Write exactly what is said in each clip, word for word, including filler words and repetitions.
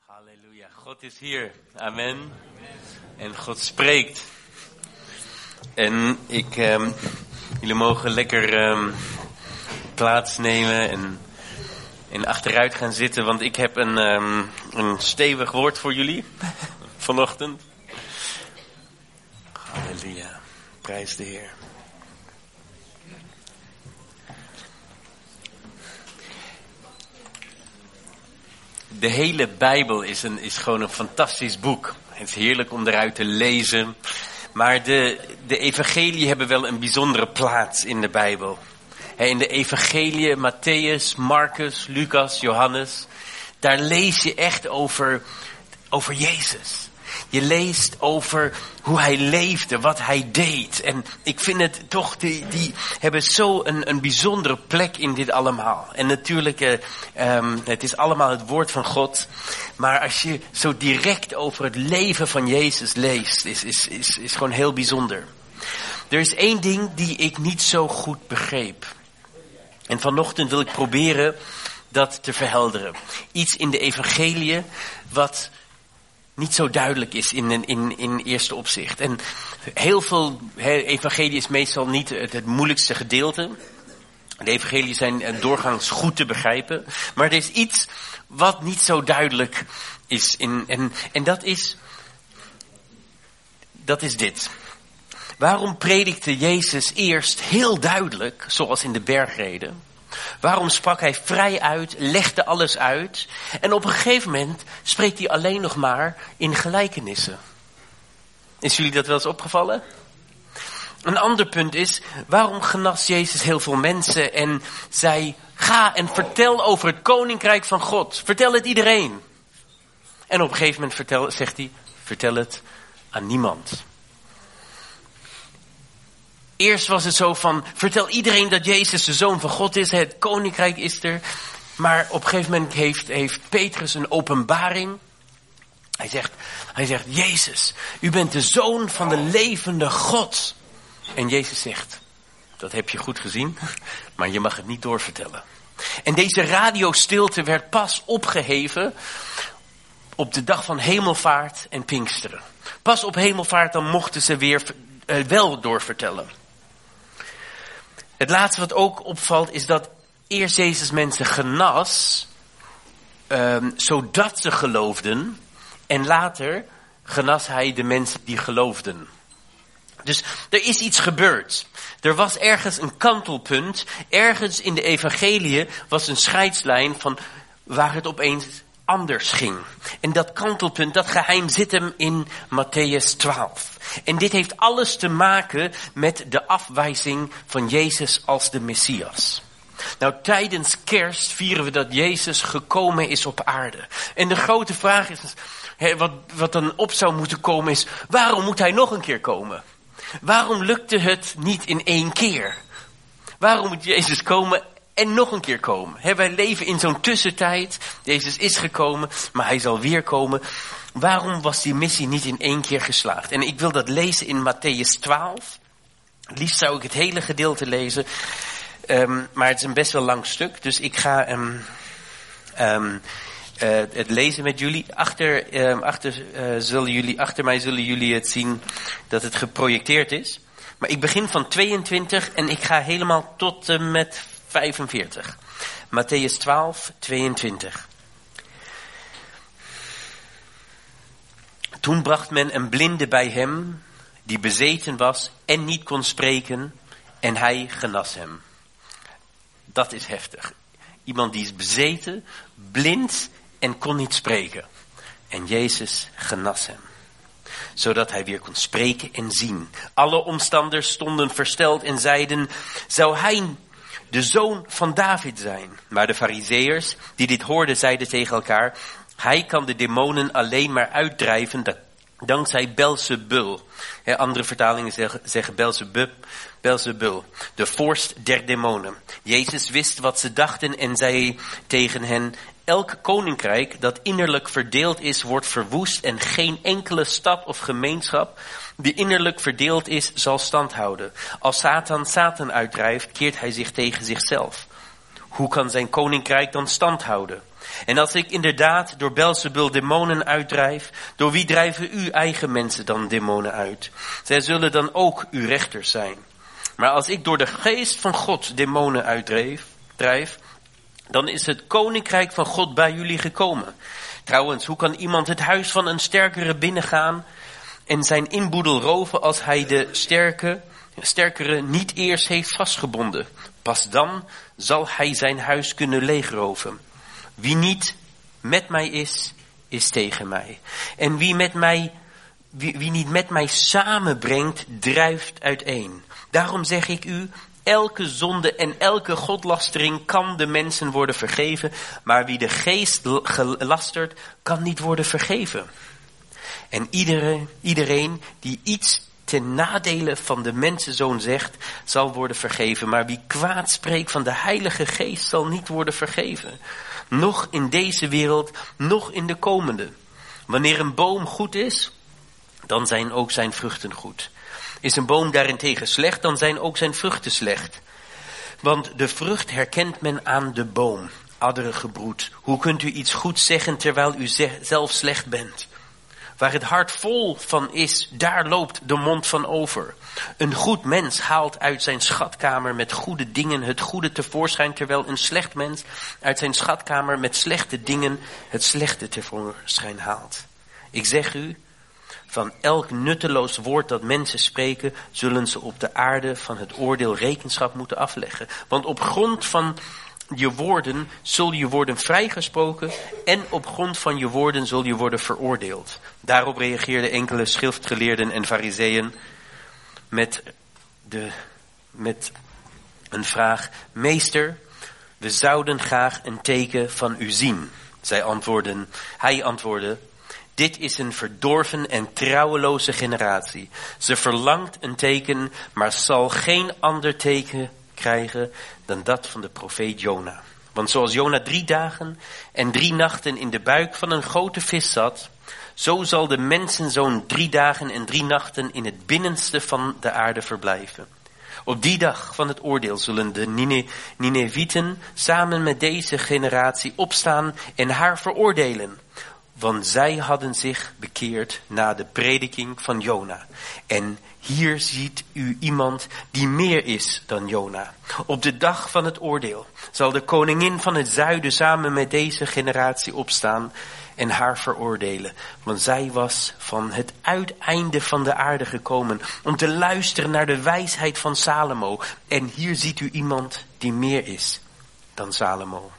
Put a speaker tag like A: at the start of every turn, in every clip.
A: Halleluja, God is hier. Amen. En God spreekt. En ik, um, jullie mogen lekker um, plaatsnemen en, en achteruit gaan zitten, want ik heb een, um, een stevig woord voor jullie vanochtend. Halleluja, prijs de Heer. De hele Bijbel is, een, is gewoon een fantastisch boek. Het is heerlijk om eruit te lezen. Maar de, de evangelieën hebben wel een bijzondere plaats in de Bijbel. In de evangelieën, Matthäus, Marcus, Lucas, Johannes, daar lees je echt over, over Jezus. Je leest over hoe hij leefde, wat hij deed. En ik vind het toch, die, die hebben zo een, een bijzondere plek in dit allemaal. En natuurlijk, uh, um, het is allemaal het woord van God. Maar als je zo direct over het leven van Jezus leest, is, is, is, is gewoon heel bijzonder. Er is één ding die ik niet zo goed begreep. En vanochtend wil ik proberen dat te verhelderen. Iets in de evangeliën wat niet zo duidelijk is in, in, in eerste opzicht. En heel veel he, evangelie is meestal niet het, het moeilijkste gedeelte. De evangelie zijn doorgaans goed te begrijpen. Maar er is iets wat niet zo duidelijk is. In, en, en dat is, dat is dit. Waarom predikte Jezus eerst heel duidelijk, zoals in de bergreden? Waarom sprak hij vrij uit, legde alles uit? En op een gegeven moment spreekt hij alleen nog maar in gelijkenissen. Is jullie dat wel eens opgevallen? Een ander punt is, waarom genas Jezus heel veel mensen en zei, ga en vertel over het koninkrijk van God. Vertel het iedereen. En op een gegeven moment vertel, zegt hij, vertel het aan niemand. Eerst was het zo van, vertel iedereen dat Jezus de Zoon van God is, het koninkrijk is er. Maar op een gegeven moment heeft, heeft Petrus een openbaring. Hij zegt, hij zegt, Jezus, u bent de Zoon van de levende God. En Jezus zegt, dat heb je goed gezien, maar je mag het niet doorvertellen. En deze radiostilte werd pas opgeheven op de dag van Hemelvaart en Pinksteren. Pas op Hemelvaart dan mochten ze weer uh, wel doorvertellen. Het laatste wat ook opvalt is dat eerst Jezus mensen genas, um, zodat ze geloofden. En later genas hij de mensen die geloofden. Dus er is iets gebeurd. Er was ergens een kantelpunt. Ergens in de evangeliën was een scheidslijn van waar het opeens anders ging. En dat kantelpunt, dat geheim zit hem in Matthäus twaalf. En dit heeft alles te maken met de afwijzing van Jezus als de Messias. Nou, tijdens kerst vieren we dat Jezus gekomen is op aarde. En de grote vraag is, hè, wat, wat dan op zou moeten komen is, waarom moet hij nog een keer komen? Waarom lukte het niet in één keer? Waarom moet Jezus komen en nog een keer komen? He, wij leven in zo'n tussentijd. Jezus is gekomen, maar hij zal weer komen. Waarom was die missie niet in één keer geslaagd? En ik wil dat lezen in Matthäus twaalf. Het liefst zou ik het hele gedeelte lezen. Um, maar het is een best wel lang stuk. Dus ik ga um, um, uh, het lezen met jullie. Achter, um, achter, uh, zullen jullie. achter mij zullen jullie het zien dat het geprojecteerd is. Maar ik begin van tweeëntwintig en ik ga helemaal tot en uh, met vijfenveertig. Matthäus twaalf, tweeëntwintig. Toen bracht men een blinde bij hem, die bezeten was en niet kon spreken, en hij genas hem. Dat is heftig. Iemand die is bezeten, blind en kon niet spreken. En Jezus genas hem, zodat hij weer kon spreken en zien. Alle omstanders stonden versteld en zeiden, zou hij de zoon van David zijn? Maar de Farizeeërs die dit hoorden zeiden tegen elkaar, hij kan de demonen alleen maar uitdrijven dankzij Belzebul. He, andere vertalingen zeggen, zeggen Belzebub, Belzebul, de vorst der demonen. Jezus wist wat ze dachten en zei tegen hen, elk koninkrijk dat innerlijk verdeeld is, wordt verwoest en geen enkele stad of gemeenschap die innerlijk verdeeld is, zal stand houden. Als Satan Satan uitdrijft, keert hij zich tegen zichzelf. Hoe kan zijn koninkrijk dan stand houden? En als ik inderdaad door Beelzebul demonen uitdrijf, door wie drijven uw eigen mensen dan demonen uit? Zij zullen dan ook uw rechters zijn. Maar als ik door de geest van God demonen uitdrijf, drijf, dan is het koninkrijk van God bij jullie gekomen. Trouwens, hoe kan iemand het huis van een sterkere binnengaan en zijn inboedel roven als hij de sterke, sterkere niet eerst heeft vastgebonden? Pas dan zal hij zijn huis kunnen leegroven. Wie niet met mij is, is tegen mij. En wie, met mij, wie, wie niet met mij samenbrengt, drijft uiteen. Daarom zeg ik u, elke zonde en elke godlastering kan de mensen worden vergeven, maar wie de geest gelastert, kan niet worden vergeven. En iedereen, iedereen die iets ten nadele van de mensenzoon zegt, zal worden vergeven. Maar wie kwaad spreekt van de Heilige Geest, zal niet worden vergeven. Nog in deze wereld, nog in de komende. Wanneer een boom goed is, dan zijn ook zijn vruchten goed. Is een boom daarentegen slecht, dan zijn ook zijn vruchten slecht. Want de vrucht herkent men aan de boom. Adderige broed. Hoe kunt u iets goeds zeggen terwijl u zelf slecht bent? Waar het hart vol van is, daar loopt de mond van over. Een goed mens haalt uit zijn schatkamer met goede dingen het goede tevoorschijn, terwijl een slecht mens uit zijn schatkamer met slechte dingen het slechte tevoorschijn haalt. Ik zeg u, van elk nutteloos woord dat mensen spreken, zullen ze op de aarde van het oordeel rekenschap moeten afleggen. Want op grond van je woorden zul je worden vrijgesproken en op grond van je woorden zul je worden veroordeeld. Daarop reageerden enkele schriftgeleerden en farizeeën met, de, met een vraag: Meester, we zouden graag een teken van u zien. Zij antwoordden, hij antwoordde: Dit is een verdorven en trouweloze generatie. Ze verlangt een teken, maar zal geen ander teken krijgen dan dat van de profeet Jona. Want zoals Jona drie dagen en drie nachten in de buik van een grote vis zat, zo zal de mensenzoon drie dagen en drie nachten in het binnenste van de aarde verblijven. Op die dag van het oordeel zullen de Ninevieten samen met deze generatie opstaan en haar veroordelen. Want zij hadden zich bekeerd na de prediking van Jona. En hier ziet u iemand die meer is dan Jona. Op de dag van het oordeel zal de koningin van het zuiden samen met deze generatie opstaan en haar veroordelen. Want zij was van het uiteinde van de aarde gekomen om te luisteren naar de wijsheid van Salomo. En hier ziet u iemand die meer is dan Salomo.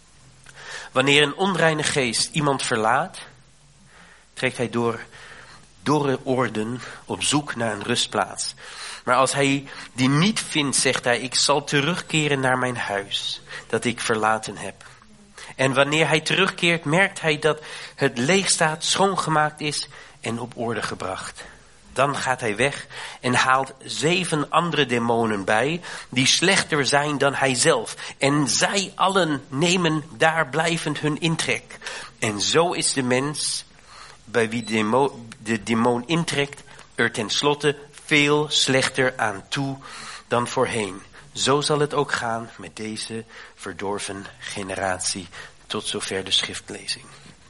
A: Wanneer een onreine geest iemand verlaat, trekt hij door dorre oorden op zoek naar een rustplaats. Maar als hij die niet vindt, zegt hij: ik zal terugkeren naar mijn huis, dat ik verlaten heb. En wanneer hij terugkeert, merkt hij dat het leeg staat, schoongemaakt is en op orde gebracht. Dan gaat hij weg en haalt zeven andere demonen bij, die slechter zijn dan hij zelf. En zij allen nemen daar blijvend hun intrek. En zo is de mens, bij wie demo, de demon intrekt, er tenslotte veel slechter aan toe dan voorheen. Zo zal het ook gaan met deze verdorven generatie. Tot zover de schriftlezing.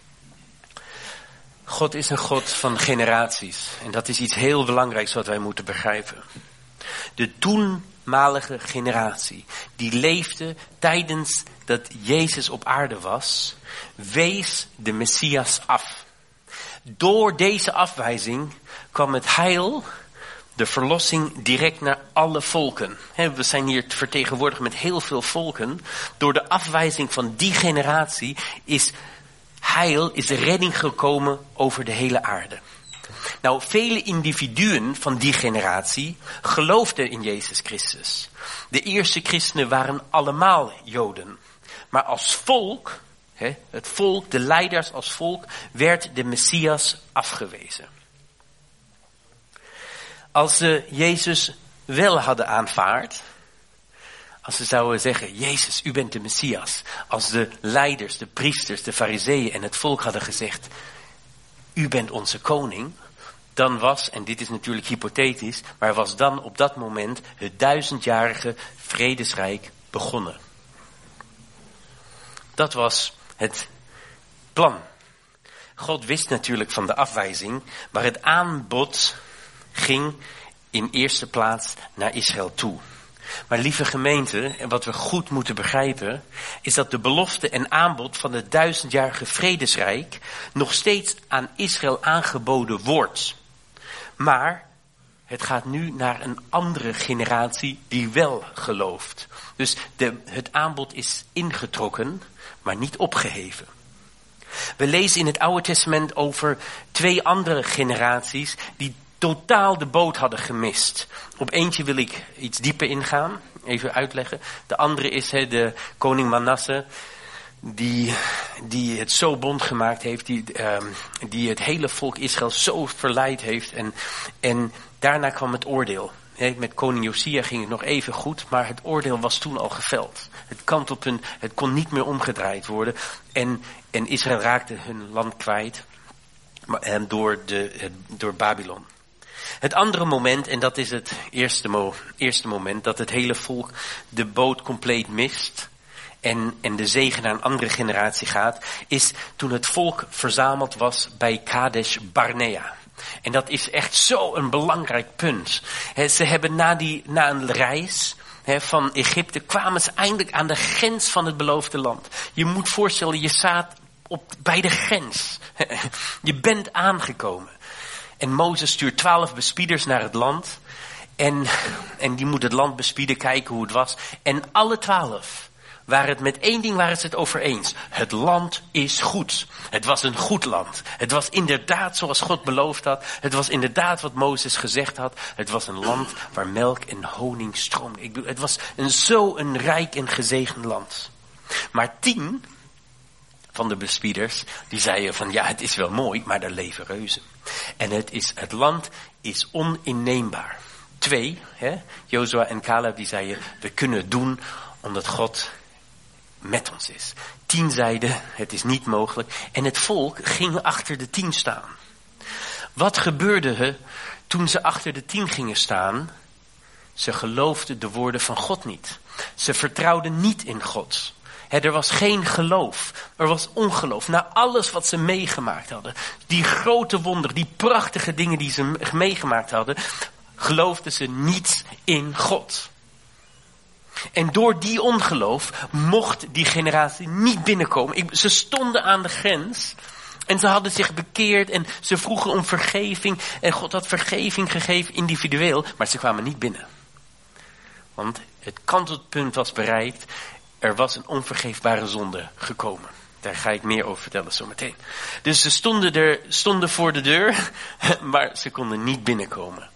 A: God is een God van generaties. En dat is iets heel belangrijks wat wij moeten begrijpen. De toenmalige generatie, die leefde tijdens dat Jezus op aarde was, wees de Messias af. Door deze afwijzing kwam het heil, de verlossing, direct naar alle volken. We zijn hier vertegenwoordigd met heel veel volken. Door de afwijzing van die generatie is heil, is de redding gekomen over de hele aarde. Nou, vele individuen van die generatie geloofden in Jezus Christus. De eerste christenen waren allemaal Joden. Maar als volk, het volk, de leiders als volk, werd de Messias afgewezen. Als ze Jezus wel hadden aanvaard, als ze zouden zeggen: Jezus, u bent de Messias. Als de leiders, de priesters, de farizeeën en het volk hadden gezegd: u bent onze koning. Dan was, en dit is natuurlijk hypothetisch, maar was dan op dat moment het duizendjarige vredesrijk begonnen. Dat was Het plan. God wist natuurlijk van de afwijzing, maar het aanbod ging in eerste plaats naar Israël toe. Maar lieve gemeente, en wat we goed moeten begrijpen, is dat de belofte en aanbod van het duizendjarige vredesrijk nog steeds aan Israël aangeboden wordt. Maar het gaat nu naar een andere generatie die wel gelooft. Dus de, het aanbod is ingetrokken, maar niet opgeheven. We lezen in het Oude Testament over twee andere generaties die totaal de boot hadden gemist. Op eentje wil ik iets dieper ingaan, even uitleggen. De andere is he, de koning Manasse, die, die het zo bond gemaakt heeft, die, um, die het hele volk Israël zo verleid heeft. En, en daarna kwam het oordeel. He, met koning Josia ging het nog even goed, maar het oordeel was toen al geveld. Het kantelpunt, het kon niet meer omgedraaid worden. En, en Israël raakte hun land kwijt maar, door, de, door Babylon. Het andere moment, en dat is het eerste, mo- eerste moment, dat het hele volk de boot compleet mist en, en de zegen naar een andere generatie gaat, is toen het volk verzameld was bij Kadesh Barnea. En dat is echt zo een belangrijk punt. He, ze hebben na, die, na een reis he, van Egypte kwamen ze eindelijk aan de grens van het beloofde land. Je moet voorstellen, je staat op, bij de grens. Je bent aangekomen. En Mozes stuurt twaalf bespieders naar het land. En, en die moeten het land bespieden, kijken hoe het was. En alle twaalf waren het met één ding waren ze het over eens. Het land is goed. Het was een goed land. Het was inderdaad zoals God beloofd had. Het was inderdaad wat Mozes gezegd had. Het was een land waar melk en honing stroomde. Ik bedoel, het was een, zo een rijk en gezegend land. Maar tien van de bespieders, die zeiden van ja, het is wel mooi, maar daar leven reuzen. En het, is, het land is oninneembaar. Twee, hè, Jozua en Caleb, die zeiden, we kunnen het doen omdat God met ons is. Tien zeiden, het is niet mogelijk. En het volk ging achter de tien staan. Wat gebeurde er toen ze achter de tien gingen staan? Ze geloofden de woorden van God niet. Ze vertrouwden niet in God. He, er was geen geloof. Er was ongeloof. Na alles wat ze meegemaakt hadden. Die grote wonderen, die prachtige dingen die ze meegemaakt hadden. Geloofden ze niet in God. En door die ongeloof mocht die generatie niet binnenkomen. Ik, ze stonden aan de grens. En ze hadden zich bekeerd en ze vroegen om vergeving. En God had vergeving gegeven individueel. Maar ze kwamen niet binnen. Want het kantelpunt was bereikt. Er was een onvergeefbare zonde gekomen. Daar ga ik meer over vertellen zometeen. Dus ze stonden, er, stonden voor de deur, maar ze konden niet binnenkomen.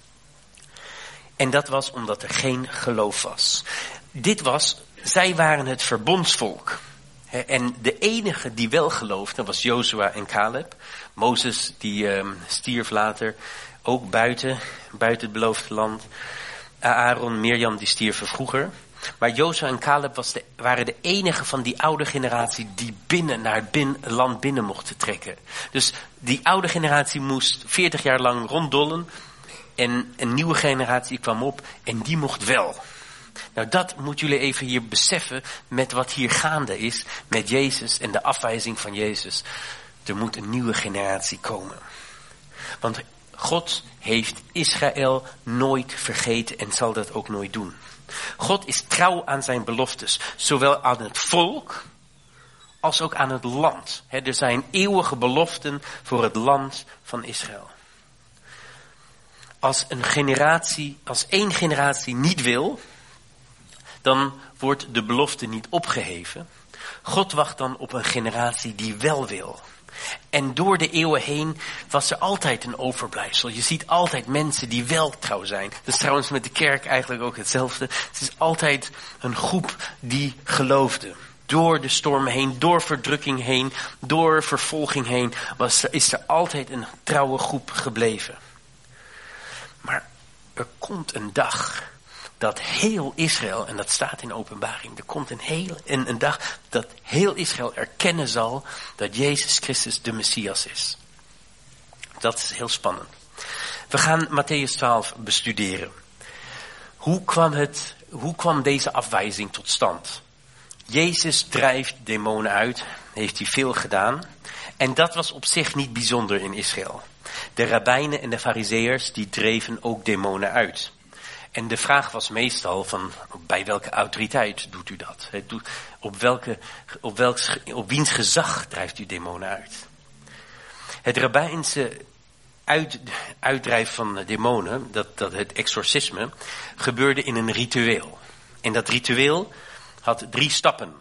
A: En dat was omdat er geen geloof was. Dit was, zij waren het verbondsvolk. En de enige die wel geloofde was Jozua en Caleb. Mozes die um, stierf later, ook buiten, buiten het beloofde land. Aaron, Mirjam die stierven vroeger. Maar Jozua en Caleb was de, waren de enige van die oude generatie die binnen naar het bin, land binnen mochten trekken. Dus die oude generatie moest veertig jaar lang ronddollen. En een nieuwe generatie kwam op en die mocht wel. Nou, dat moeten jullie even hier beseffen met wat hier gaande is met Jezus en de afwijzing van Jezus. Er moet een nieuwe generatie komen. Want God heeft Israël nooit vergeten en zal dat ook nooit doen. God is trouw aan zijn beloftes, zowel aan het volk als ook aan het land. He, er zijn eeuwige beloften voor het land van Israël. Als een generatie, als één generatie niet wil, dan wordt de belofte niet opgeheven. God wacht dan op een generatie die wel wil. En door de eeuwen heen was er altijd een overblijfsel. Je ziet altijd mensen die wel trouw zijn. Dat is trouwens met de kerk eigenlijk ook hetzelfde. Het is altijd een groep die geloofde. Door de storm heen, door verdrukking heen, door vervolging heen, was er, is er altijd een trouwe groep gebleven. Maar er komt een dag dat heel Israël, en dat staat in Openbaring, er komt een, heel, een, een dag dat heel Israël erkennen zal dat Jezus Christus de Messias is. Dat is heel spannend. We gaan Mattheüs twaalf bestuderen. Hoe kwam, het, hoe kwam deze afwijzing tot stand? Jezus drijft demonen uit, heeft hij veel gedaan. En dat was op zich niet bijzonder in Israël. De rabbijnen en de farizeeërs die dreven ook demonen uit. En de vraag was meestal van, bij welke autoriteit doet u dat? Op, welke, op, welks, op wiens gezag drijft u demonen uit? Het rabbijnse uit, uitdrijven van demonen, dat, dat het exorcisme, gebeurde in een ritueel. En dat ritueel had drie stappen.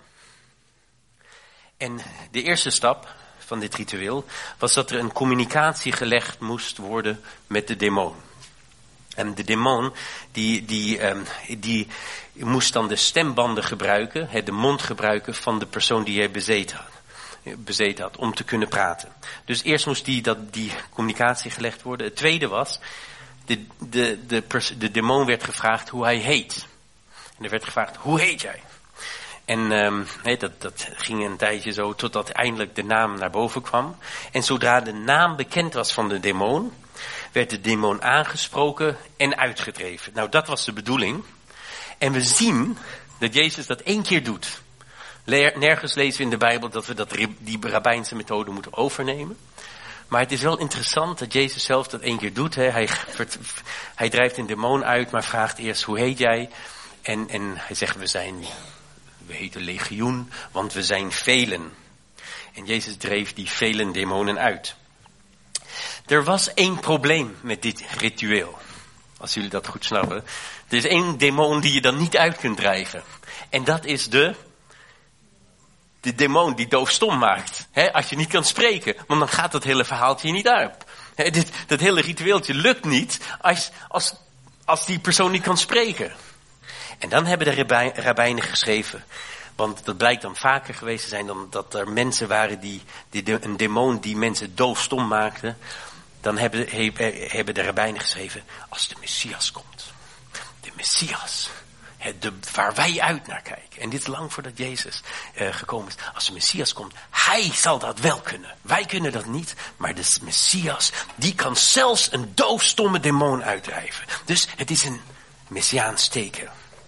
A: En de eerste stap van dit ritueel was dat er een communicatie gelegd moest worden met de demon. En de demon die, die, um, die moest dan de stembanden gebruiken, de mond gebruiken van de persoon die hij bezeten had. bezeten had, om te kunnen praten. Dus eerst moest die, dat, die communicatie gelegd worden. Het tweede was, de, de, de, pers, de demon werd gevraagd hoe hij heet. En er werd gevraagd, hoe heet jij? En um, nee, dat, dat ging een tijdje zo, totdat eindelijk de naam naar boven kwam. En zodra de naam bekend was van de demon, werd de demon aangesproken en uitgedreven. Nou, dat was de bedoeling. En we zien dat Jezus dat één keer doet. Nergens lezen we in de Bijbel dat we dat, die rabbijnse methode moeten overnemen. Maar het is wel interessant dat Jezus zelf dat één keer doet. Hè. Hij, hij drijft een demon uit, maar vraagt eerst, hoe heet jij? En, en hij zegt, we zijn, we heten legioen, want we zijn velen. En Jezus dreef die velen demonen uit. Er was één probleem met dit ritueel. Als jullie dat goed snappen. Er is één demon die je dan niet uit kunt drijven. En dat is de... De demon die doofstom maakt. He, als je niet kan spreken. Want dan gaat dat hele verhaaltje niet uit. He, dit, dat hele ritueeltje lukt niet als, als, als die persoon niet kan spreken. En dan hebben de rabbij, rabbijnen geschreven. Want dat blijkt dan vaker geweest te zijn dan dat er mensen waren die, die de, een demon die mensen doofstom maakte. Dan hebben, he, hebben de rabbijnen geschreven, als de Messias komt. De Messias. De, waar wij uit naar kijken. En dit is lang voordat Jezus uh, gekomen is. Als de Messias komt, hij zal dat wel kunnen. Wij kunnen dat niet, maar de Messias, die kan zelfs een doofstomme demon uitdrijven. Dus het is een Messiaans teken.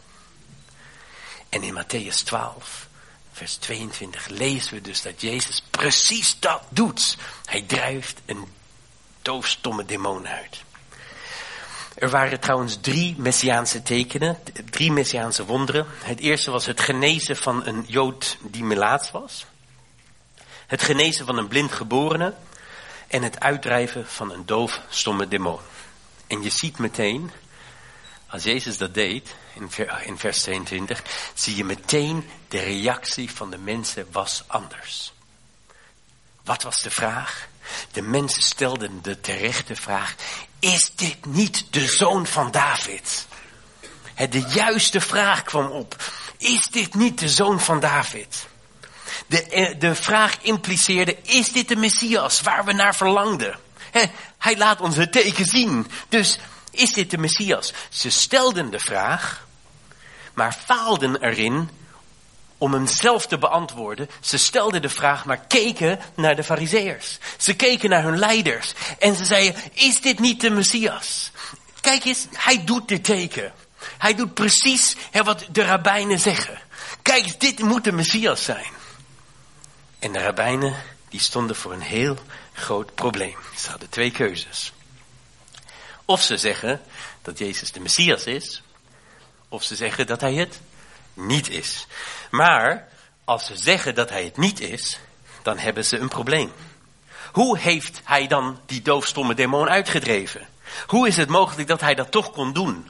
A: En in Mattheüs twaalf, vers tweeëntwintig, lezen we dus dat Jezus precies dat doet. Hij drijft een doofstomme demon uit. Er waren trouwens drie Messiaanse tekenen, drie Messiaanse wonderen. Het eerste was het genezen van een Jood die melaats was. Het genezen van een blindgeborene. En het uitdrijven van een doofstomme demon. En je ziet meteen, als Jezus dat deed, in vers tweeëntwintig, zie je meteen de reactie van de mensen was anders. Wat was de vraag? De mensen stelden de terechte vraag, is dit niet de zoon van David? De juiste vraag kwam op. Is dit niet de zoon van David? De, de vraag impliceerde, is dit de Messias waar we naar verlangden? He, hij laat ons het teken zien. Dus is dit de Messias? Ze stelden de vraag, maar faalden erin om hem zelf te beantwoorden. Ze stelden de vraag, maar keken naar de farizeeërs. Ze keken naar hun leiders. En ze zeiden, is dit niet de Messias? Kijk eens, hij doet dit teken. Hij doet precies hè, wat de rabbijnen zeggen. Kijk eens, dit moet de Messias zijn. En de rabbijnen, die stonden voor een heel groot probleem. Ze hadden twee keuzes. Of ze zeggen dat Jezus de Messias is. Of ze zeggen dat hij het niet is. Maar als ze zeggen dat hij het niet is, dan hebben ze een probleem. Hoe heeft hij dan die doofstomme demon uitgedreven? Hoe is het mogelijk dat hij dat toch kon doen?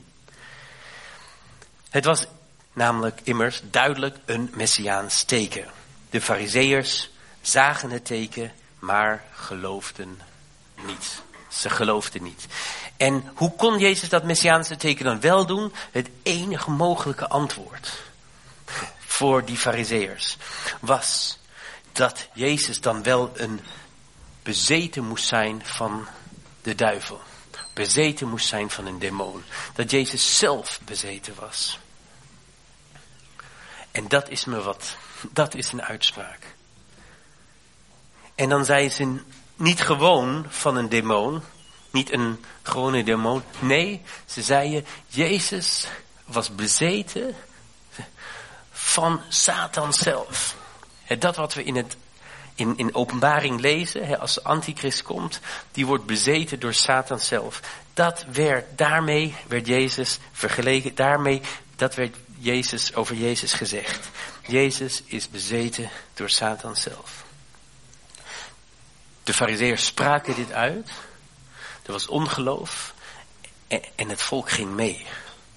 A: Het was namelijk immers duidelijk een Messiaans teken. De farizeeërs zagen het teken, maar geloofden niet. Ze geloofden niet. En hoe kon Jezus dat Messiaanse teken dan wel doen? Het enige mogelijke antwoord voor die farizeeërs was dat Jezus dan wel een bezeten moest zijn van de duivel. Bezeten moest zijn van een demon. Dat Jezus zelf bezeten was. En dat is me wat, dat is een uitspraak. En dan zei ze niet gewoon van een demon, niet een gewone demon. Nee, ze zeiden, Jezus was bezeten van Satan zelf. He, dat wat we in, het, in, in openbaring lezen, he, als de antichrist komt, die wordt bezeten door Satan zelf. Dat werd, daarmee werd Jezus vergeleken, daarmee, dat werd Jezus, over Jezus gezegd. Jezus is bezeten door Satan zelf. De farizeeërs spraken dit uit. Er was ongeloof. En, en het volk ging mee.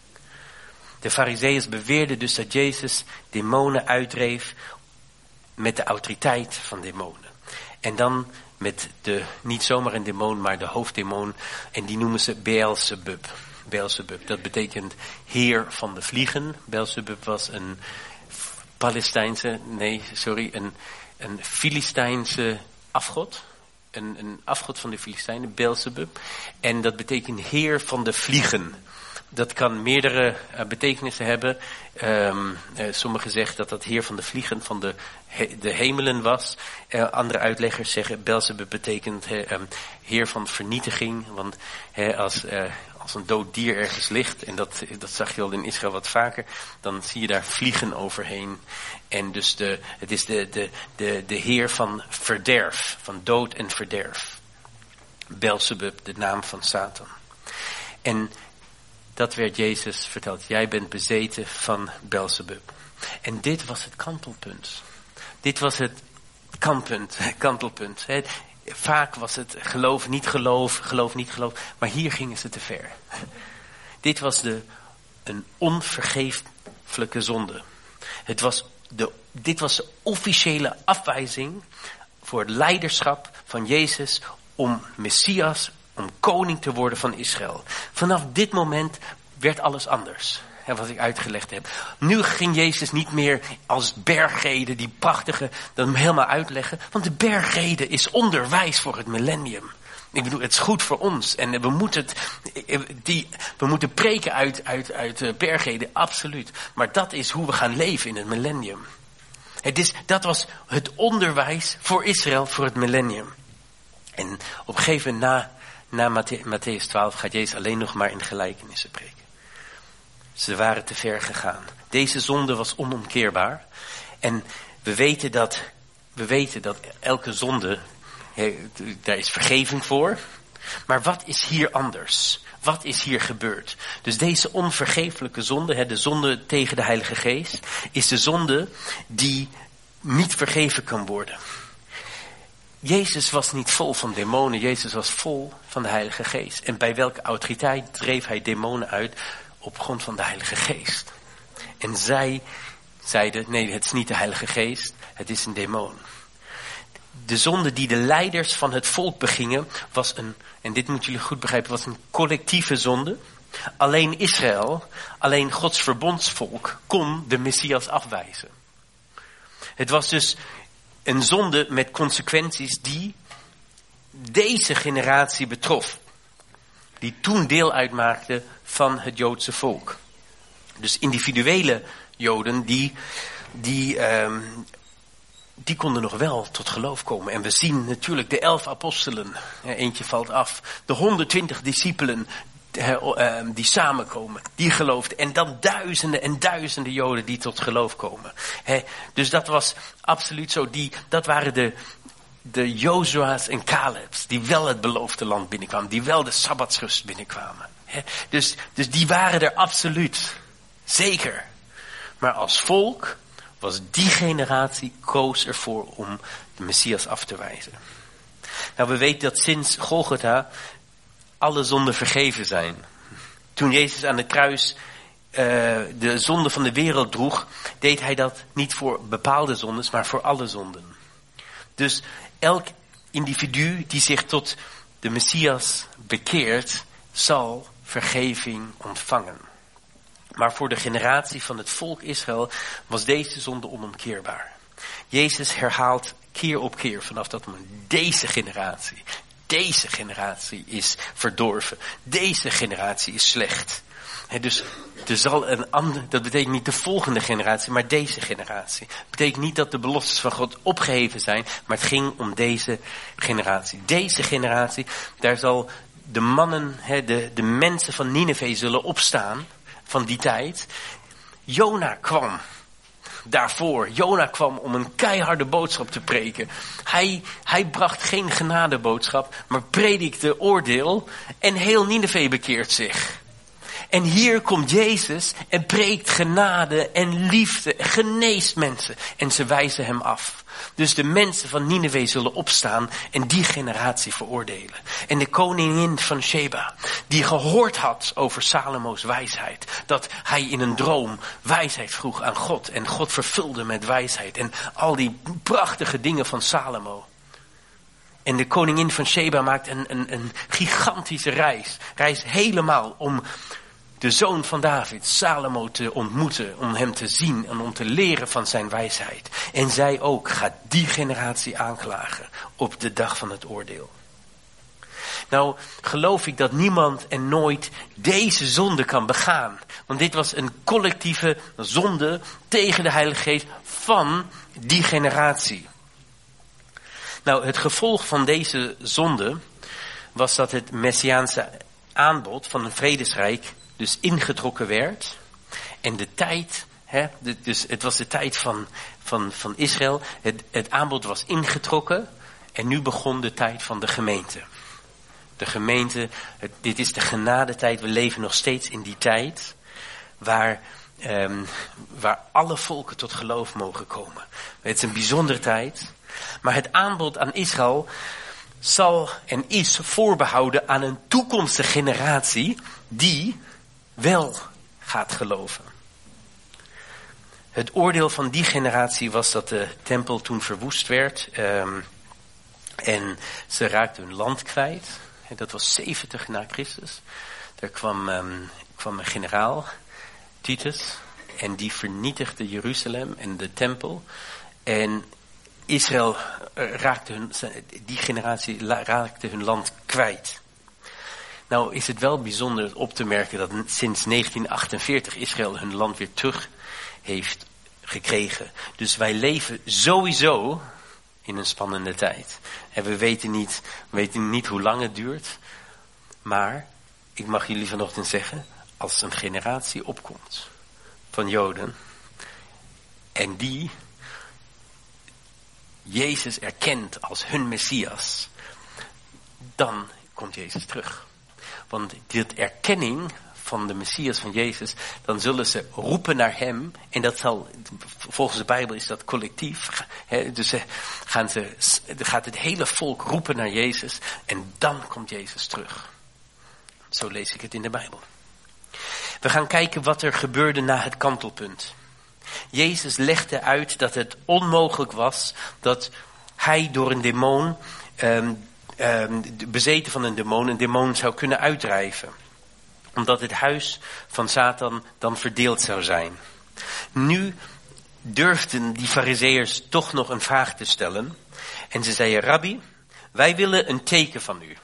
A: De farizeeërs beweerden dus dat Jezus demonen uitdreef met de autoriteit van demonen. En dan met de, niet zomaar een demon, maar de hoofddemon. En die noemen ze Beelzebub. Beelzebub, dat betekent heer van de vliegen. Beelzebub was een Palestijnse, nee, sorry, een, een Filistijnse afgod. Een, een afgod van de Filistijnen, Beelzebub. En dat betekent heer van de vliegen. Dat kan meerdere uh, betekenissen hebben. Um, uh, sommigen zeggen dat dat heer van de vliegen van de, he, de hemelen was. Uh, andere uitleggers zeggen Beelzebub betekent uh, um, heer van vernietiging. Want uh, als, uh, als een dood dier ergens ligt, en dat, dat zag je al in Israël wat vaker, dan zie je daar vliegen overheen. En dus de, het is de, de, de, de heer van verderf, van dood en verderf. Beelzebub, de naam van Satan. En dat werd Jezus verteld. Jij bent bezeten van Beelzebub. En dit was het kantelpunt. Dit was het kantelpunt. kantelpunt. He, vaak was het geloof, niet geloof, geloof, niet geloof. Maar hier gingen ze te ver. Dit was de, een onvergeeflijke zonde. Het was de, dit was de officiële afwijzing voor het leiderschap van Jezus om Messias, om koning te worden van Israël. Vanaf dit moment werd alles anders. En wat ik uitgelegd heb. Nu ging Jezus niet meer als bergrede, die prachtige, dat hem helemaal uitleggen. Want de bergrede is onderwijs voor het millennium. Ik bedoel, het is goed voor ons. En we moeten, het, die, we moeten preken uit, uit, uit bergrede, absoluut. Maar dat is hoe we gaan leven in het millennium. Het is, dat was het onderwijs voor Israël voor het millennium. En op een gegeven moment na, na Matthäus twaalf gaat Jezus alleen nog maar in gelijkenissen preken. Ze waren te ver gegaan. Deze zonde was onomkeerbaar. En we weten dat, we weten dat elke zonde, he, daar is vergeving voor. Maar wat is hier anders? Wat is hier gebeurd? Dus deze onvergeeflijke zonde, he, de zonde tegen de Heilige Geest, is de zonde die niet vergeven kan worden. Jezus was niet vol van demonen. Jezus was vol van de Heilige Geest. En bij welke autoriteit dreef hij demonen uit? Op grond van de Heilige Geest. En zij zeiden, nee, het is niet de Heilige Geest, het is een demon. De zonde die de leiders van het volk begingen, was een, en dit moeten jullie goed begrijpen, was een collectieve zonde. Alleen Israël, alleen Gods verbondsvolk, kon de Messias afwijzen. Het was dus een zonde met consequenties die deze generatie betrof. Die toen deel uitmaakte van het Joodse volk. Dus individuele Joden die, die, um, die konden nog wel tot geloof komen. En we zien natuurlijk de elf apostelen. Eentje valt af. De honderdtwintig discipelen die samenkomen. Die geloofden. En dan duizenden en duizenden Joden die tot geloof komen. Dus dat was absoluut zo. Die, dat waren de... De Jozua's en Caleb's, die wel het beloofde land binnenkwamen. Die wel de Sabbatsrust binnenkwamen. He, dus, dus die waren er absoluut. Zeker. Maar als volk was die generatie koos ervoor om de Messias af te wijzen. Nou, we weten dat sinds Golgotha alle zonden vergeven zijn. Toen Jezus aan het kruis uh, de zonde van de wereld droeg, deed hij dat niet voor bepaalde zondes, maar voor alle zonden. Dus elk individu die zich tot de Messias bekeert, zal vergeving ontvangen. Maar voor de generatie van het volk Israël was deze zonde onomkeerbaar. Jezus herhaalt keer op keer vanaf dat moment, deze generatie, deze generatie is verdorven. Deze generatie is slecht. He, dus er zal een ander, dat betekent niet de volgende generatie, maar deze generatie. Dat betekent niet dat de beloftes van God opgeheven zijn, maar het ging om deze generatie. Deze generatie, daar zal de mannen, he, de, de mensen van Nineve zullen opstaan van die tijd. Jona kwam. daarvoor. Jona kwam om een keiharde boodschap te preken. Hij, hij bracht geen genadeboodschap, maar predikte oordeel. En heel Nineve bekeert zich. En hier komt Jezus en preekt genade en liefde, geneest mensen. En ze wijzen hem af. Dus de mensen van Nineve zullen opstaan en die generatie veroordelen. En de koningin van Sheba, die gehoord had over Salomo's wijsheid. Dat hij in een droom wijsheid vroeg aan God. En God vervulde met wijsheid. En al die prachtige dingen van Salomo. En de koningin van Sheba maakt een, een, een gigantische reis. Reis helemaal om de zoon van David, Salomo, te ontmoeten, om hem te zien en om te leren van zijn wijsheid. En zij ook gaat die generatie aanklagen op de dag van het oordeel. Nou, geloof ik dat niemand en nooit deze zonde kan begaan. Want dit was een collectieve zonde tegen de Heilige Geest van die generatie. Nou, het gevolg van deze zonde was dat het Messiaanse aanbod van een vredesrijk dus ingetrokken werd. En de tijd, hè, de, dus het was de tijd van, van, van Israël. Het, het aanbod was ingetrokken. En nu begon de tijd van de gemeente. De gemeente, het, dit is de genadetijd. We leven nog steeds in die tijd. Waar, um, waar alle volken tot geloof mogen komen. Het is een bijzondere tijd. Maar het aanbod aan Israël zal en is voorbehouden aan een toekomstige generatie die wel gaat geloven. Het oordeel van die generatie was dat de tempel toen verwoest werd. Um, en ze raakten hun land kwijt. Dat was zeventig na Christus. Daar kwam, um, kwam een generaal, Titus. En die vernietigde Jeruzalem en de tempel. En Israël raakte hun, die generatie raakte hun land kwijt. Nou is het wel bijzonder op te merken dat sinds negentien achtenveertig Israël hun land weer terug heeft gekregen. Dus wij leven sowieso in een spannende tijd. En we weten niet, we weten niet hoe lang het duurt. Maar ik mag jullie vanochtend zeggen, als een generatie opkomt van Joden en die Jezus erkent als hun Messias, dan komt Jezus terug. Want dit erkenning van de Messias van Jezus, dan zullen ze roepen naar hem. En dat zal, volgens de Bijbel is dat collectief. He, dus ze gaan ze, gaat het hele volk roepen naar Jezus. En dan komt Jezus terug. Zo lees ik het in de Bijbel. We gaan kijken wat er gebeurde na het kantelpunt. Jezus legde uit dat het onmogelijk was dat hij door een demon, um, um, bezeten van een demon, een demon zou kunnen uitdrijven. Omdat het huis van Satan dan verdeeld zou zijn. Nu durfden die farizeeërs toch nog een vraag te stellen. En ze zeiden, Rabbi, wij willen een teken van u.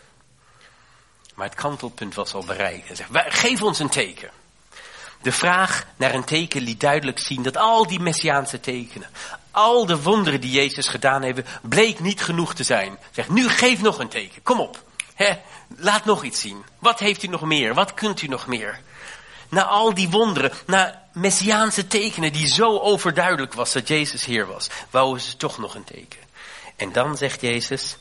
A: Maar het kantelpunt was al bereikt. Hij zegt, geef ons een teken. De vraag naar een teken liet duidelijk zien dat al die messiaanse tekenen, al de wonderen die Jezus gedaan heeft, bleek niet genoeg te zijn. Zeg, nu geef nog een teken, kom op. He, laat nog iets zien. Wat heeft u nog meer? Wat kunt u nog meer? Na al die wonderen, na messiaanse tekenen die zo overduidelijk was dat Jezus Heer was, wouden ze toch nog een teken. En dan zegt Jezus,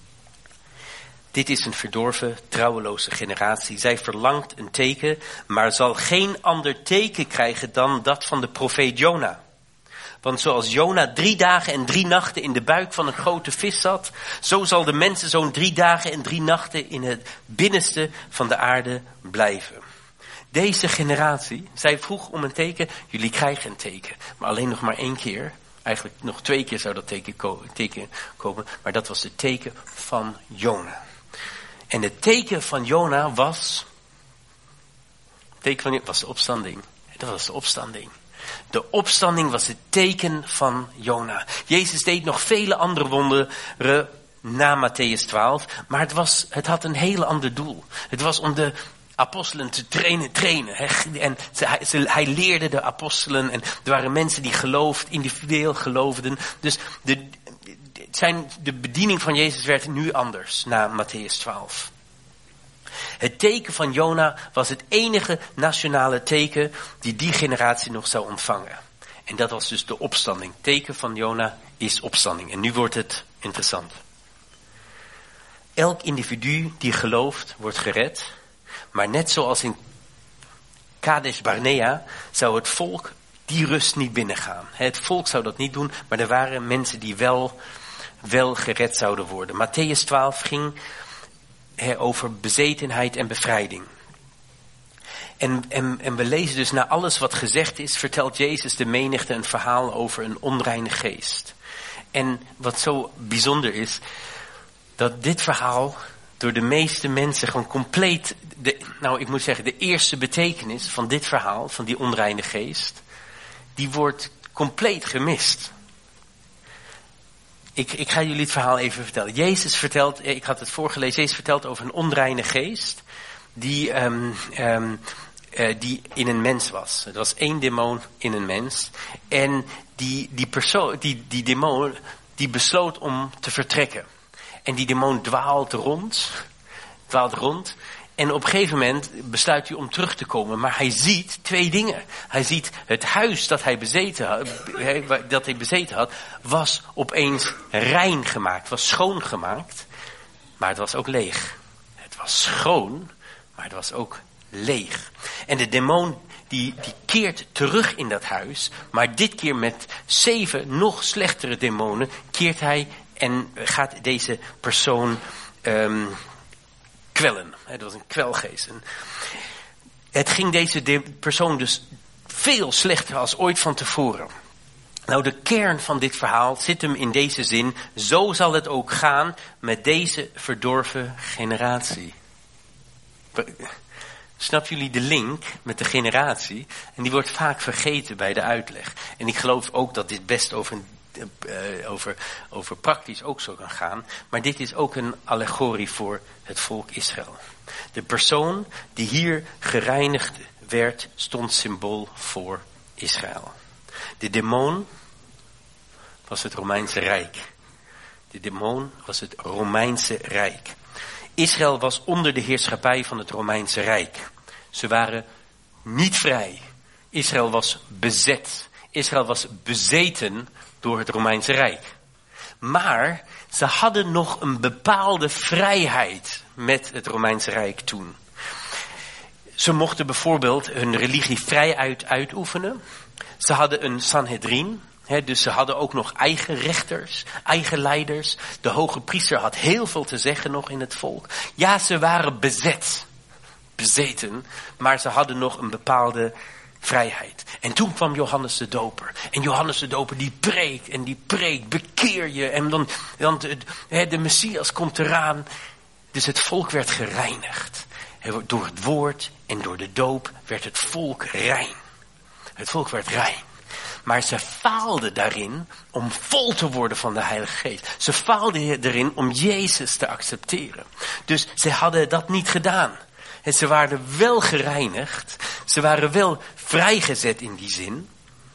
A: dit is een verdorven, trouweloze generatie. Zij verlangt een teken, maar zal geen ander teken krijgen dan dat van de profeet Jona. Want zoals Jona drie dagen en drie nachten in de buik van een grote vis zat, zo zal de mensenzoon drie dagen en drie nachten in het binnenste van de aarde blijven. Deze generatie, zij vroeg om een teken, jullie krijgen een teken. Maar alleen nog maar één keer. Eigenlijk nog twee keer zou dat teken, ko- teken komen. Maar dat was het teken van Jona. En het teken van Jona was, het teken van Jona was de opstanding. Dat was de opstanding. De opstanding was het teken van Jona. Jezus deed nog vele andere wonderen na Mattheüs twaalf. Maar het, was, het had een heel ander doel. Het was om de apostelen te trainen. trainen. En hij, ze, hij leerde de apostelen. En er waren mensen die geloofden, individueel geloofden. Dus de, zijn, de bediening van Jezus werd nu anders na Mattheüs twaalf. Het teken van Jona was het enige nationale teken die die generatie nog zou ontvangen. En dat was dus de opstanding. Teken van Jona is opstanding. En nu wordt het interessant. Elk individu die gelooft, wordt gered. Maar net zoals in Kadesh Barnea zou het volk die rust niet binnengaan. Het volk zou dat niet doen, maar er waren mensen die wel, wel gered zouden worden. Mattheüs twaalf ging he, over bezetenheid en bevrijding. En, en, en we lezen dus na alles wat gezegd is, vertelt Jezus de menigte een verhaal over een onreine geest. En wat zo bijzonder is, dat dit verhaal door de meeste mensen gewoon compleet, de, nou ik moet zeggen, de eerste betekenis van dit verhaal, van die onreine geest, die wordt compleet gemist. Ik, ik ga jullie het verhaal even vertellen. Jezus vertelt, ik had het voorgelezen, Jezus vertelt over een onreine geest die, um, um, uh, die in een mens was. Er was één demon in een mens. En die, die persoon, die, die demon, die besloot om te vertrekken. En die demon dwaalt rond, dwaalt rond. En op een gegeven moment besluit hij om terug te komen. Maar hij ziet twee dingen. Hij ziet het huis dat hij bezeten had, dat hij bezeten had, was opeens rein gemaakt, was schoongemaakt. Maar het was ook leeg. Het was schoon, maar het was ook leeg. En de demon die, die keert terug in dat huis. Maar dit keer met zeven nog slechtere demonen keert hij en gaat deze persoon um, kwellen. Het was een kwelgeest. En het ging deze de- persoon dus veel slechter als ooit van tevoren. Nou, de kern van dit verhaal zit hem in deze zin. Zo zal het ook gaan met deze verdorven generatie. Snappen jullie de link met de generatie? En die wordt vaak vergeten bij de uitleg. En ik geloof ook dat dit best over een Uh, over, over praktisch ook zo kan gaan. Maar dit is ook een allegorie voor het volk Israël. De persoon die hier gereinigd werd, stond symbool voor Israël. De demon was het Romeinse Rijk. De demon was het Romeinse Rijk. Israël was onder de heerschappij van het Romeinse Rijk. Ze waren niet vrij. Israël was bezet. Israël was bezeten door het Romeinse Rijk. Maar ze hadden nog een bepaalde vrijheid met het Romeinse Rijk toen. Ze mochten bijvoorbeeld hun religie vrij uit, uitoefenen. Ze hadden een Sanhedrin. He, dus ze hadden ook nog eigen rechters, eigen leiders. De hoge priester had heel veel te zeggen nog in het volk. Ja, ze waren bezet, bezeten, maar ze hadden nog een bepaalde vrijheid. En toen kwam Johannes de Doper. En Johannes de Doper die preekt en die preekt, bekeer je. En dan, dan de, de Messias komt eraan. Dus het volk werd gereinigd. Door het woord en door de doop werd het volk rein. Het volk werd rein. Maar ze faalden daarin om vol te worden van de Heilige Geest. Ze faalden erin om Jezus te accepteren. Dus ze hadden dat niet gedaan. En ze waren wel gereinigd. Ze waren wel vrijgezet in die zin.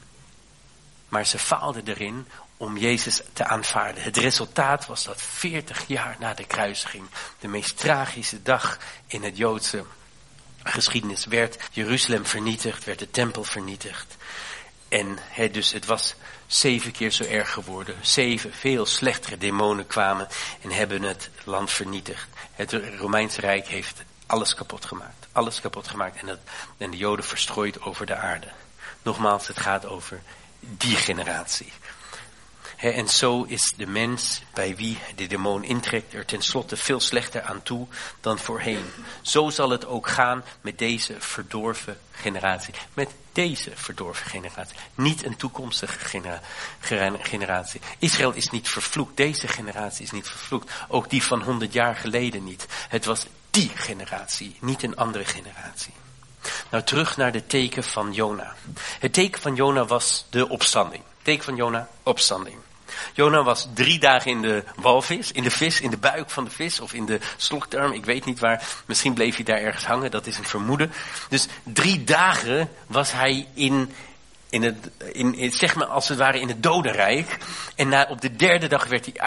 A: Maar ze faalden erin om Jezus te aanvaarden. Het resultaat was dat veertig jaar na de kruisiging, de meest tragische dag in het Joodse geschiedenis, werd Jeruzalem vernietigd, werd de tempel vernietigd. En he, dus het was zeven keer zo erg geworden. Zeven veel slechtere demonen kwamen en hebben het land vernietigd. Het Romeinse Rijk heeft alles kapot gemaakt. Alles kapot gemaakt en, het, en de Joden verstrooid over de aarde. Nogmaals, het gaat over die generatie. He, en zo is de mens bij wie de demon intrekt er tenslotte veel slechter aan toe dan voorheen. Zo zal het ook gaan met deze verdorven generatie. Met deze verdorven generatie. Niet een toekomstige genera- generatie. Israël is niet vervloekt. Deze generatie is niet vervloekt. Ook die van honderd jaar geleden niet. Het was die generatie, niet een andere generatie. Nou, terug naar de teken van Jona. Het teken van Jona was de opstanding. Het teken van Jona, opstanding. Jona was drie dagen in de walvis, in de vis, in de buik van de vis of in de slokdarm. Ik weet niet waar. Misschien bleef hij daar ergens hangen. Dat is een vermoeden. Dus drie dagen was hij in, in het, in, in, zeg maar als het ware in het dodenrijk. En na, op de derde dag werd hij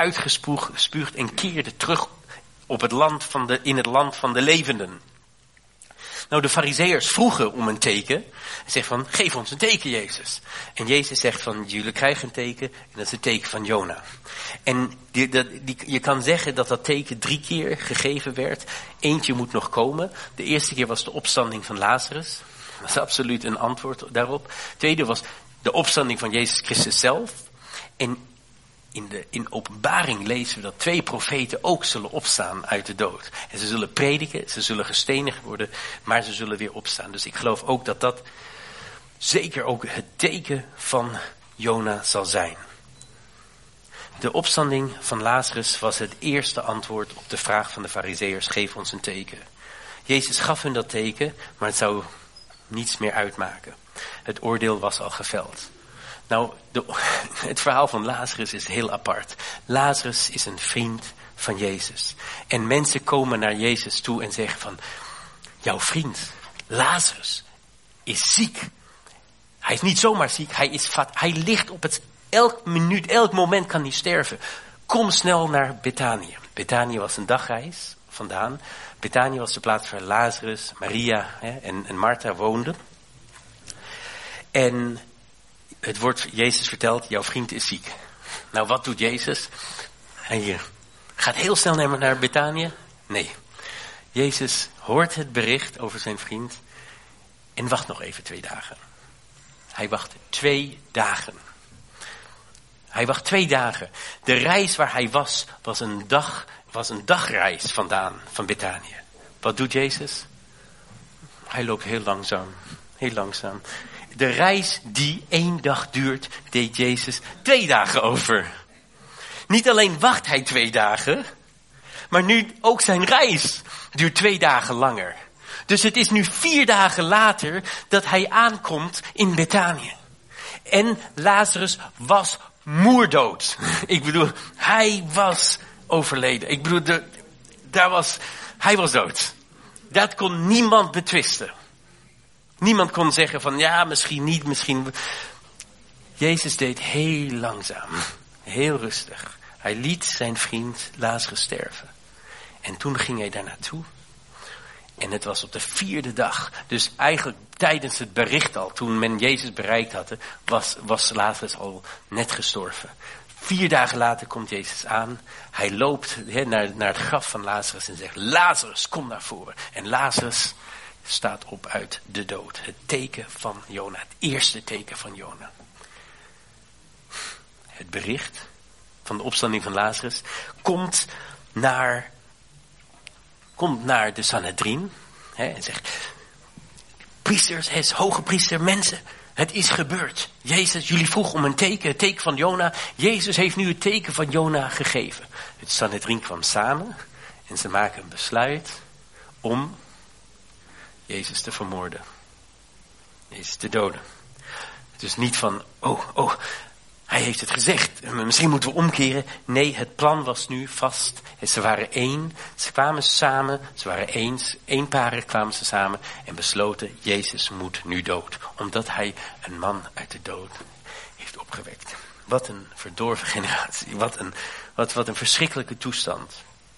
A: uitgespuugd en keerde terug op het land van de, in het land van de levenden. Nou, de Farizeeërs vroegen om een teken. Hij zegt van, geef ons een teken, Jezus. En Jezus zegt van, jullie krijgen een teken. En dat is het teken van Jona. En die, die, die, je kan zeggen dat dat teken drie keer gegeven werd. Eentje moet nog komen. De eerste keer was de opstanding van Lazarus. Dat is absoluut een antwoord daarop. De tweede was de opstanding van Jezus Christus zelf. En in de in Openbaring lezen we dat twee profeten ook zullen opstaan uit de dood. En ze zullen prediken, ze zullen gestenigd worden, maar ze zullen weer opstaan. Dus ik geloof ook dat dat zeker ook het teken van Jona zal zijn. De opstanding van Lazarus was het eerste antwoord op de vraag van de Farizeeërs, geef ons een teken. Jezus gaf hun dat teken, maar het zou niets meer uitmaken. Het oordeel was al geveld. Nou, de, het verhaal van Lazarus is heel apart. Lazarus is een vriend van Jezus. En mensen komen naar Jezus toe en zeggen van, jouw vriend, Lazarus, is ziek. Hij is niet zomaar ziek, hij, is vat, hij ligt op het, elk minuut, elk moment kan hij sterven. Kom snel naar Betanië. Betanië was een dagreis vandaan. Betanië was de plaats waar Lazarus, Maria hè, en, en Martha woonden. En het wordt Jezus verteld, jouw vriend is ziek. Nou, wat doet Jezus? Hij gaat heel snel naar, naar Betanië. Nee. Jezus hoort het bericht over zijn vriend en wacht nog even twee dagen. Hij wacht twee dagen. Hij wacht twee dagen. De reis waar hij was, was een dag, was een dagreis vandaan, van Betanië. Wat doet Jezus? Hij loopt heel langzaam. Heel langzaam. De reis die één dag duurt, deed Jezus twee dagen over. Niet alleen wacht hij twee dagen, maar nu ook zijn reis duurt twee dagen langer. Dus het is nu vier dagen later dat hij aankomt in Betanië. En Lazarus was moerdood. Ik bedoel, hij was overleden. Ik bedoel, de, daar was, hij was dood. Dat kon niemand betwisten. Niemand kon zeggen van ja, misschien niet, misschien. Jezus deed heel langzaam, heel rustig. Hij liet zijn vriend Lazarus sterven. En toen ging hij daar naartoe. En het was op de vierde dag. Dus eigenlijk tijdens het bericht al, toen men Jezus bereikt had, was, was Lazarus al net gestorven. Vier dagen later komt Jezus aan. Hij loopt he, naar, naar het graf van Lazarus en zegt, Lazarus, kom naar voren. En Lazarus staat op uit de dood. Het teken van Jona. Het eerste teken van Jona. Het bericht van de opstanding van Lazarus komt naar, komt naar de Sanhedrin. Hè, en zegt, priesters, het is hoge priester, mensen. Het is gebeurd. Jezus, jullie vroegen om een teken, het teken van Jona. Jezus heeft nu het teken van Jona gegeven. Het Sanhedrin kwam samen en ze maken een besluit om Jezus te vermoorden. Jezus te doden. Het is niet van, oh, oh, hij heeft het gezegd. Misschien moeten we omkeren. Nee, het plan was nu vast. Ze waren één. Ze kwamen samen. Ze waren eens. Eén paren kwamen ze samen. En besloten, Jezus moet nu dood. Omdat hij een man uit de dood heeft opgewekt. Wat een verdorven generatie. Wat een, wat, wat een verschrikkelijke toestand.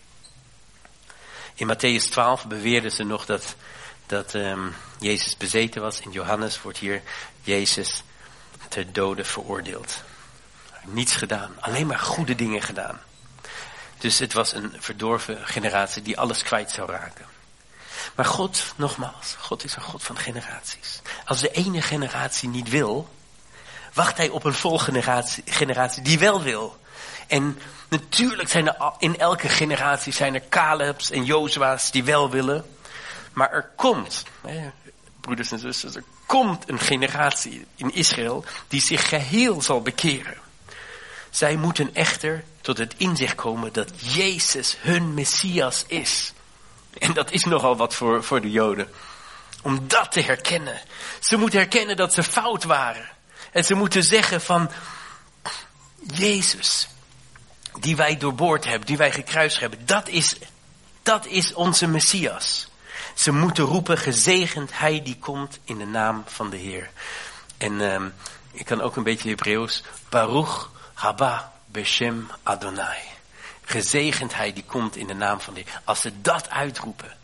A: In Matthäus twaalf beweerden ze nog dat, dat um, Jezus bezeten was. In Johannes wordt hier Jezus ter dode veroordeeld. Niets gedaan, alleen maar goede dingen gedaan. Dus het was een verdorven generatie die alles kwijt zou raken. Maar God, nogmaals, God is een God van generaties. Als de ene generatie niet wil, wacht hij op een volgende generatie, generatie die wel wil. En natuurlijk zijn er in elke generatie zijn er Caleb's en Jozua's die wel willen. Maar er komt, hè, broeders en zusters, er komt een generatie in Israël die zich geheel zal bekeren. Zij moeten echter tot het inzicht komen dat Jezus hun Messias is. En dat is nogal wat voor, voor de Joden. Om dat te herkennen. Ze moeten herkennen dat ze fout waren. En ze moeten zeggen van, Jezus, die wij doorboord hebben, die wij gekruisigd hebben, dat is, dat is onze Messias. Ze moeten roepen, gezegend hij die komt in de naam van de Heer. En um, ik kan ook een beetje Hebreeuws. Baruch haba beshem Adonai. Gezegend hij die komt in de naam van de Heer. Als ze dat uitroepen,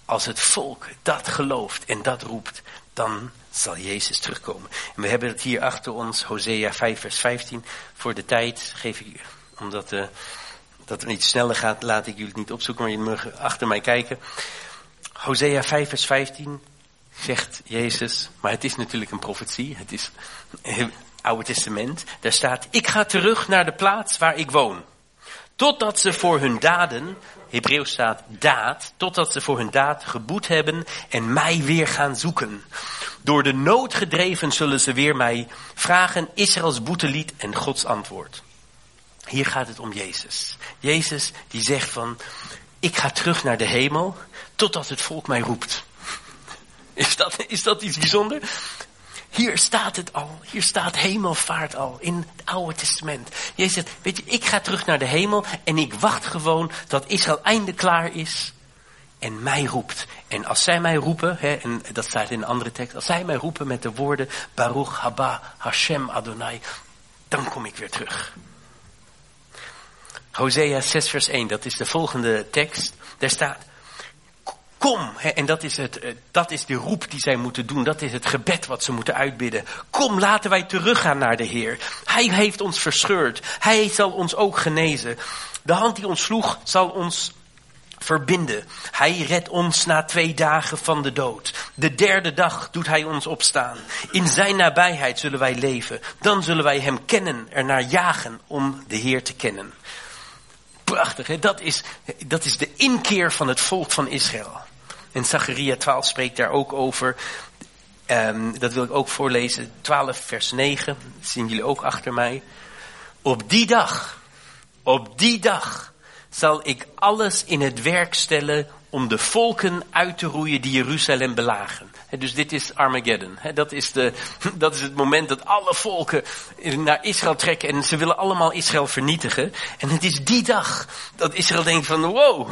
A: als het volk dat gelooft en dat roept, dan zal Jezus terugkomen. En we hebben het hier achter ons, Hosea vijf vers vijftien. Voor de tijd geef ik, omdat uh, dat het iets sneller gaat, laat ik jullie het niet opzoeken, maar je mag achter mij kijken. Hosea vijf vers vijftien zegt Jezus, maar het is natuurlijk een profetie, het is het Oude Testament. Daar staat, ik ga terug naar de plaats waar ik woon. Totdat ze voor hun daden, Hebreeuws staat daad, totdat ze voor hun daad geboet hebben en mij weer gaan zoeken. Door de nood gedreven zullen ze weer mij vragen, Israëls boetelied en Gods antwoord. Hier gaat het om Jezus. Jezus die zegt van, ik ga terug naar de hemel, totdat het volk mij roept. Is dat, is dat iets bijzonders? Hier staat het al. Hier staat hemelvaart al in het Oude Testament. Jezus zegt, weet je, ik ga terug naar de hemel en ik wacht gewoon tot Israël eindelijk klaar is en mij roept. En als zij mij roepen, hè, en dat staat in een andere tekst, als zij mij roepen met de woorden Baruch haba Hashem Adonai, dan kom ik weer terug. Hosea zes vers één, dat is de volgende tekst. Daar staat, kom, hè, en dat is, het, dat is de roep die zij moeten doen. Dat is het gebed wat ze moeten uitbidden. Kom, laten wij teruggaan naar de Heer. Hij heeft ons verscheurd. Hij zal ons ook genezen. De hand die ons sloeg zal ons verbinden. Hij redt ons na twee dagen van de dood. De derde dag doet hij ons opstaan. In zijn nabijheid zullen wij leven. Dan zullen wij hem kennen, ernaar jagen om de Heer te kennen. Prachtig, hè? Dat is, dat is de inkeer van het volk van Israël. En Zacharia twaalf spreekt daar ook over. Um, dat wil ik ook voorlezen. twaalf vers negen. Dat zien jullie ook achter mij. Op die dag, op die dag zal ik alles in het werk stellen om de volken uit te roeien die Jeruzalem belagen. He, dus dit is Armageddon. He, dat, is de, dat is het moment dat alle volken naar Israël trekken en ze willen allemaal Israël vernietigen. En het is die dag dat Israël denkt van wow,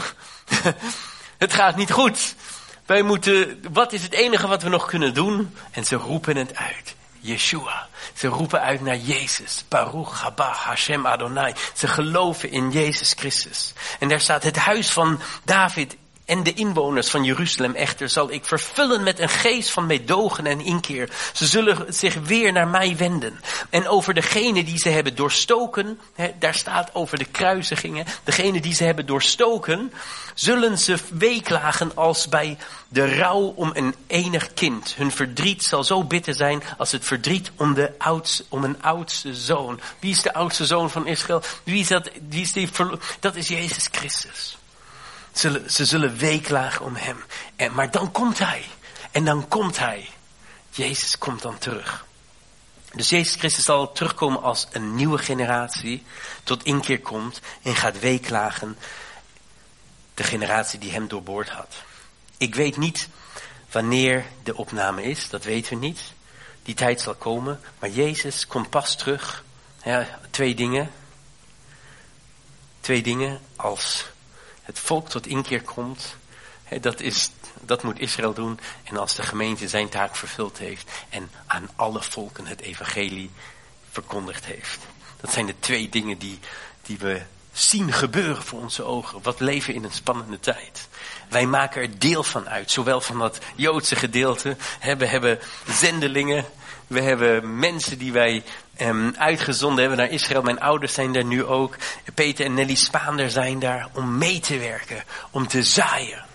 A: het gaat niet goed. Wij moeten, wat is het enige wat we nog kunnen doen? En ze roepen het uit. Yeshua. Ze roepen uit naar Jezus. Baruch haba Hashem Adonai. Ze geloven in Jezus Christus. En daar staat het huis van David en de inwoners van Jeruzalem echter zal ik vervullen met een geest van meedogen en inkeer. Ze zullen zich weer naar mij wenden. En over degene die ze hebben doorstoken, hè, daar staat over de kruisigingen, degene die ze hebben doorstoken, zullen ze weeklagen als bij de rouw om een enig kind. Hun verdriet zal zo bitter zijn als het verdriet om, de oudste, om een oudste zoon. Wie is de oudste zoon van Israël? Wie is dat? Wie is die verlo- dat is Jezus Christus. Zullen, ze zullen weeklagen om hem. En, maar dan komt hij. En dan komt hij. Jezus komt dan terug. Dus Jezus Christus zal terugkomen als een nieuwe generatie. Tot inkeer komt en gaat weeklagen. De generatie die hem doorboord had. Ik weet niet wanneer de opname is. Dat weten we niet. Die tijd zal komen. Maar Jezus komt pas terug. Ja, twee dingen. Twee dingen als het volk tot inkeer komt, hè, dat, is, dat moet Israël doen. En als de gemeente zijn taak vervuld heeft en aan alle volken het evangelie verkondigd heeft. Dat zijn de twee dingen die, die we zien gebeuren voor onze ogen. Wat leven in een spannende tijd. Wij maken er deel van uit, zowel van dat Joodse gedeelte. Hè, we hebben zendelingen, we hebben mensen die wij Um, uitgezonden hebben naar Israël. Mijn ouders zijn daar nu ook. Peter en Nelly Spaander zijn daar om mee te werken. Om te zaaien.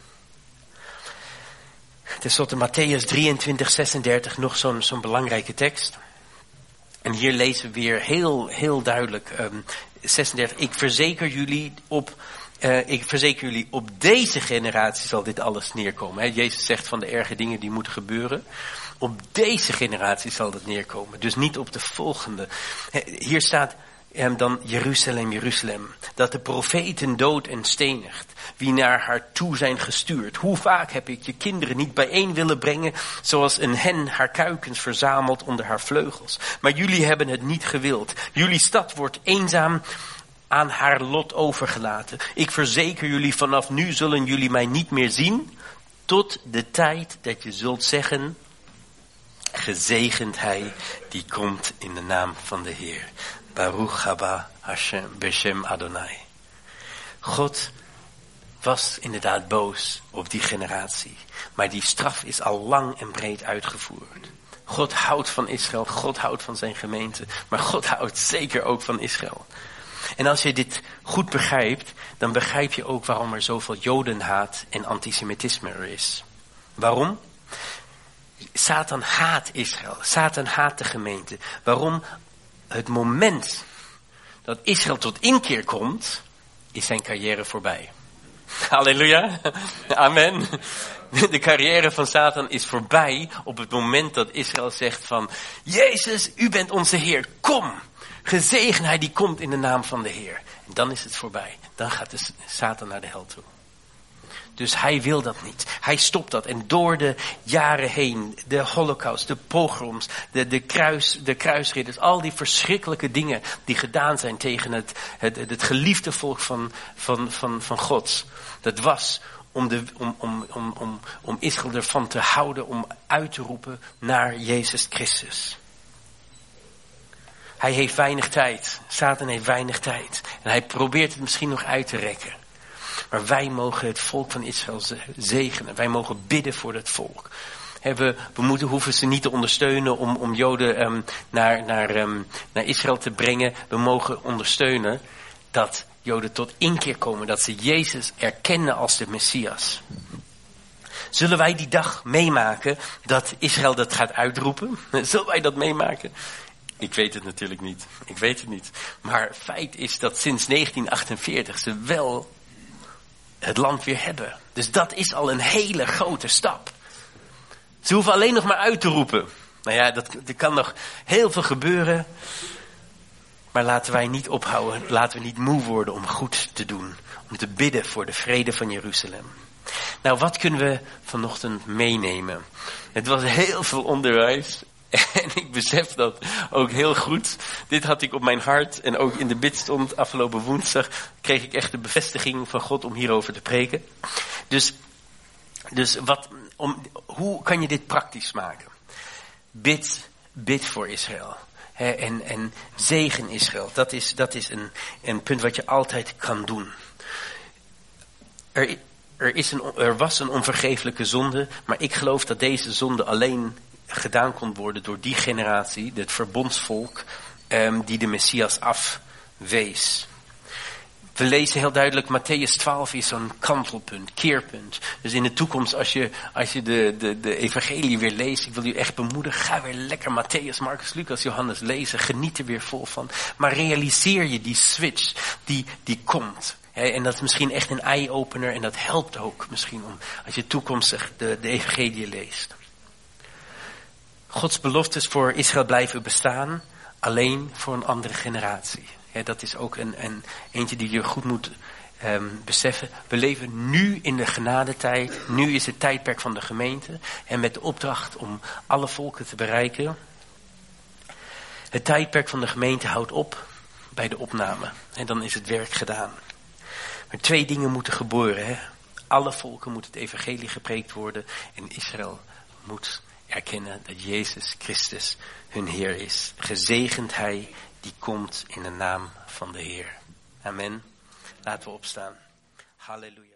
A: Ten slotte Matthäus drieëntwintig, zesendertig. Nog zo'n, zo'n belangrijke tekst. En hier lezen we weer heel, heel duidelijk. Um, zesendertig. Ik verzeker jullie op... Uh, ik verzeker jullie, op deze generatie zal dit alles neerkomen. He, Jezus zegt van de erge dingen die moeten gebeuren. Op deze generatie zal dat neerkomen. Dus niet op de volgende. He, hier staat um, dan Jeruzalem, Jeruzalem. Dat de profeten dood en stenigt. Wie naar haar toe zijn gestuurd. Hoe vaak heb ik je kinderen niet bijeen willen brengen. Zoals een hen haar kuikens verzamelt onder haar vleugels. Maar jullie hebben het niet gewild. Jullie stad wordt eenzaam aan haar lot overgelaten. Ik verzeker jullie, vanaf nu zullen jullie mij niet meer zien, tot de tijd dat je zult zeggen, gezegend hij die komt in de naam van de Heer. Baruch haba Hashem beshem Adonai. God, was inderdaad boos op die generatie. Maar die straf is al lang en breed uitgevoerd. God houdt van Israël, God houdt van zijn gemeente. Maar God houdt zeker ook van Israël. En als je dit goed begrijpt, dan begrijp je ook waarom er zoveel jodenhaat en antisemitisme er is. Waarom? Satan haat Israël. Satan haat de gemeente. Waarom? Het moment dat Israël tot inkeer komt, is zijn carrière voorbij. Halleluja. Amen. De carrière van Satan is voorbij op het moment dat Israël zegt van, Jezus, u bent onze Heer, kom. Gezegenheid die komt in de naam van de Heer. En dan is het voorbij. Dan gaat de Satan naar de hel toe. Dus hij wil dat niet. Hij stopt dat. En door de jaren heen, de holocaust, de pogroms, de, de, kruis, de kruisridders, al die verschrikkelijke dingen die gedaan zijn tegen het, het, het geliefde volk van, van, van, van God. Dat was om, de, om, om, om, om, om Israël ervan te houden, om uit te roepen naar Jezus Christus. Hij heeft weinig tijd. Satan heeft weinig tijd. En hij probeert het misschien nog uit te rekken. Maar wij mogen het volk van Israël zegenen. Wij mogen bidden voor het volk. We, we moeten, hoeven ze niet te ondersteunen om, om Joden um, naar, naar, um, naar Israël te brengen. We mogen ondersteunen dat Joden tot inkeer komen. Dat ze Jezus erkennen als de Messias. Zullen wij die dag meemaken dat Israël dat gaat uitroepen? Zullen wij dat meemaken? Ik weet het natuurlijk niet. Ik weet het niet. Maar feit is dat sinds negentien achtenveertig ze wel het land weer hebben. Dus dat is al een hele grote stap. Ze hoeven alleen nog maar uit te roepen. Nou ja, dat, er kan nog heel veel gebeuren. Maar laten wij niet ophouden. Laten we niet moe worden om goed te doen. Om te bidden voor de vrede van Jeruzalem. Nou, wat kunnen we vanochtend meenemen? Het was heel veel onderwijs. En ik besef dat ook heel goed. Dit had ik op mijn hart. En ook in de bidstond afgelopen woensdag kreeg ik echt de bevestiging van God om hierover te preken. Dus, dus wat, om, hoe kan je dit praktisch maken? Bid, bid voor Israël. He, en, en zegen Israël. Dat is, dat is een, een punt wat je altijd kan doen. Er, er, is een, er was een onvergeeflijke zonde. Maar ik geloof dat deze zonde alleen gedaan kon worden door die generatie, het verbondsvolk, um, die de Messias afwees. We lezen heel duidelijk, Mattheüs twaalf is zo'n kantelpunt, keerpunt. Dus in de toekomst, als je, als je de, de, de evangelie weer leest, ik wil u echt bemoedigen, ga weer lekker Mattheüs, Marcus, Lucas, Johannes lezen, geniet er weer vol van. Maar realiseer je die switch, die, die komt. He, en dat is misschien echt een eye-opener en dat helpt ook misschien om, als je toekomstig de, de evangelie leest. Gods beloftes voor Israël blijven bestaan, alleen voor een andere generatie. Ja, dat is ook een, een eentje die je goed moet um, beseffen. We leven nu in de genadetijd. Nu is het tijdperk van de gemeente. En met de opdracht om alle volken te bereiken. Het tijdperk van de gemeente houdt op bij de opname. En dan is het werk gedaan. Maar twee dingen moeten gebeuren. Hè? Alle volken moet het evangelie gepreekt worden. En Israël moet erkennen dat Jezus Christus hun Heer is. Gezegend Hij die komt in de naam van de Heer. Amen. Laten we opstaan. Halleluja.